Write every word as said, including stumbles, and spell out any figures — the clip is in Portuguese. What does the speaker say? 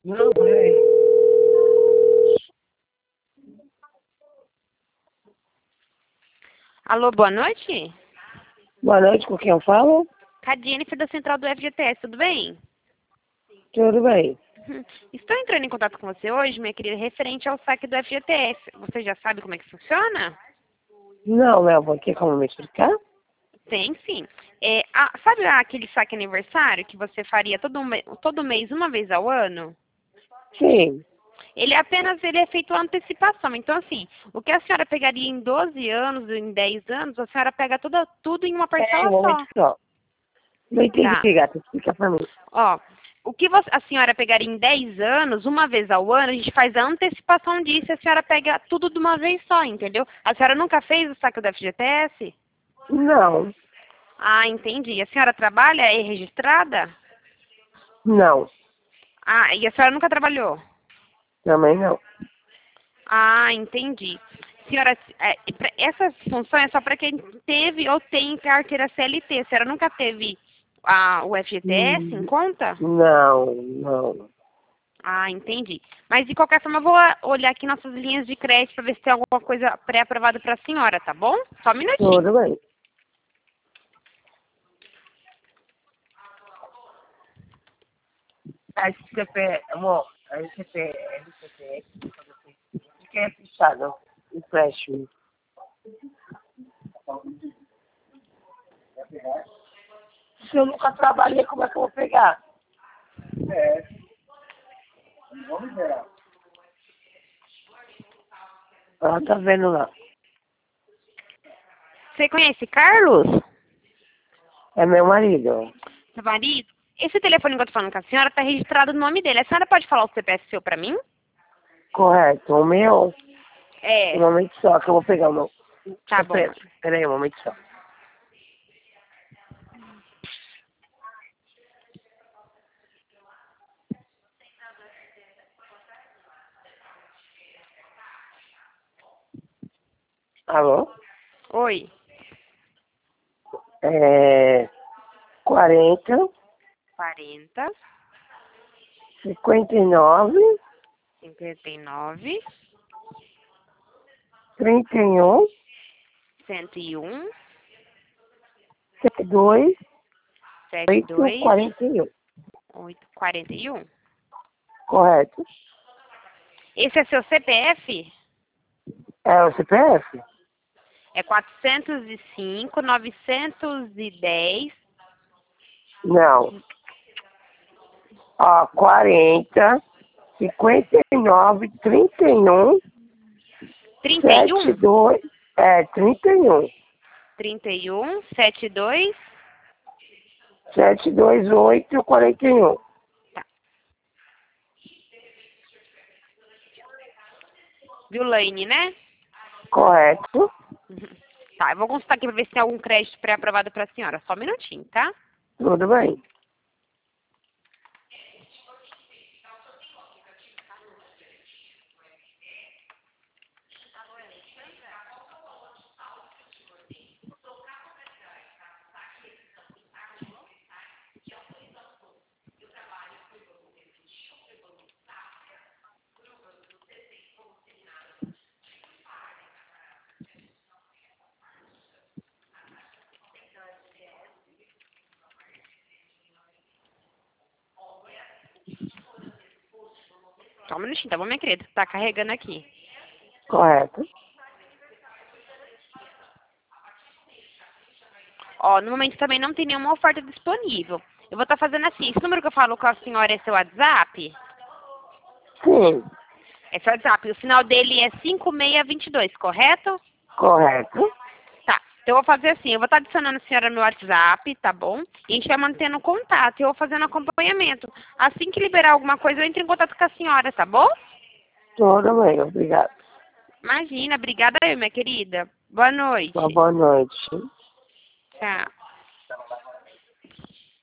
Não, é. Alô, boa noite? Boa noite, com quem eu falo? Com a Jennifer da Central do F G T S, tudo bem? Tudo bem. Uhum. Estou entrando em contato com você hoje, minha querida, referente ao saque do F G T S. Você já sabe como é que funciona? Não, Melva, tem como me explicar? Tem, sim. É, a- sabe aquele saque aniversário que você faria todo, me- todo mês, uma vez ao ano? Sim. Ele é apenas ele é feito a antecipação. Então, assim, o que a senhora pegaria em doze anos, em dez anos, a senhora pega tudo, tudo em uma É, um parcela momento só. só. Não entendi, Tá. gata. Explica pra mim. Ó, o que você- a senhora pegaria em dez anos, uma vez ao ano, a gente faz a antecipação disso e a senhora pega tudo de uma vez só, entendeu? A senhora nunca fez o saque do F G T S? Não. Ah, entendi. A senhora trabalha? É registrada? Não. Ah, e a senhora nunca trabalhou? Também não. Ah, entendi. Senhora, é, pra- essa função é só para quem teve ou tem carteira C L T. A senhora nunca teve ah, o F G T S em Hum, conta? Não, não. Ah, entendi. Mas de qualquer forma, eu vou ah, olhar aqui nossas linhas de crédito para ver se tem alguma coisa pré-aprovada para a senhora, tá bom? Só um minutinho. Tudo bem. A S C P, amor, a S C P, S C P, o que é fechado? Empréstimo. Se eu nunca trabalhei, como é que eu vou pegar? É. Vamos ver. Ela tá vendo lá. Você conhece Carlos? É meu marido. Seu marido? Esse telefone que eu tô falando com a senhora está registrado no nome dele. A senhora pode falar o C P F seu para mim? Correto. O meu, um É. momento só, que eu vou pegar o meu Tá bom, C P F. mãe. Peraí, um momento só. Alô? Oi. É... quarenta, quarenta, cinquenta e nove, cinquenta e nove, trinta e um, cento e um, setenta e dois, setenta e oito, dois, quarenta e um. oito, quarenta e um. Correto. Esse é seu C P F? É o C P F? É quatrocentos e cinco, novecentos e dez, Não. Ó, quarenta, cinquenta e nove, trinta e um, trinta e setenta e um, dois, é, trinta e um, trinta e um, setenta e dois. setenta e dois, oito, quarenta e um. Tá. Viulaine, né? Correto. Uhum. Tá, eu vou consultar aqui pra ver se tem algum crédito pré-aprovado pra senhora. Só um minutinho, tá? Tudo bem. Só um minutinho, tá bom, minha querida? Tá carregando aqui. Correto. Ó, no momento também não tem nenhuma oferta disponível. Eu vou estar fazendo assim. Esse número que eu falo com a senhora é seu WhatsApp? Sim. É seu WhatsApp. O final dele é cinco seis dois dois, correto? Correto. Tá. Então eu vou fazer assim. Eu vou estar adicionando a senhora no WhatsApp, tá bom? E a gente vai mantendo contato. E eu vou fazendo acompanhamento. Assim que liberar alguma coisa, eu entro em contato com a senhora, tá bom? Tudo bem, obrigado. Imagina. Obrigada eu, minha querida. Boa Uma noite. boa noite. Tchau.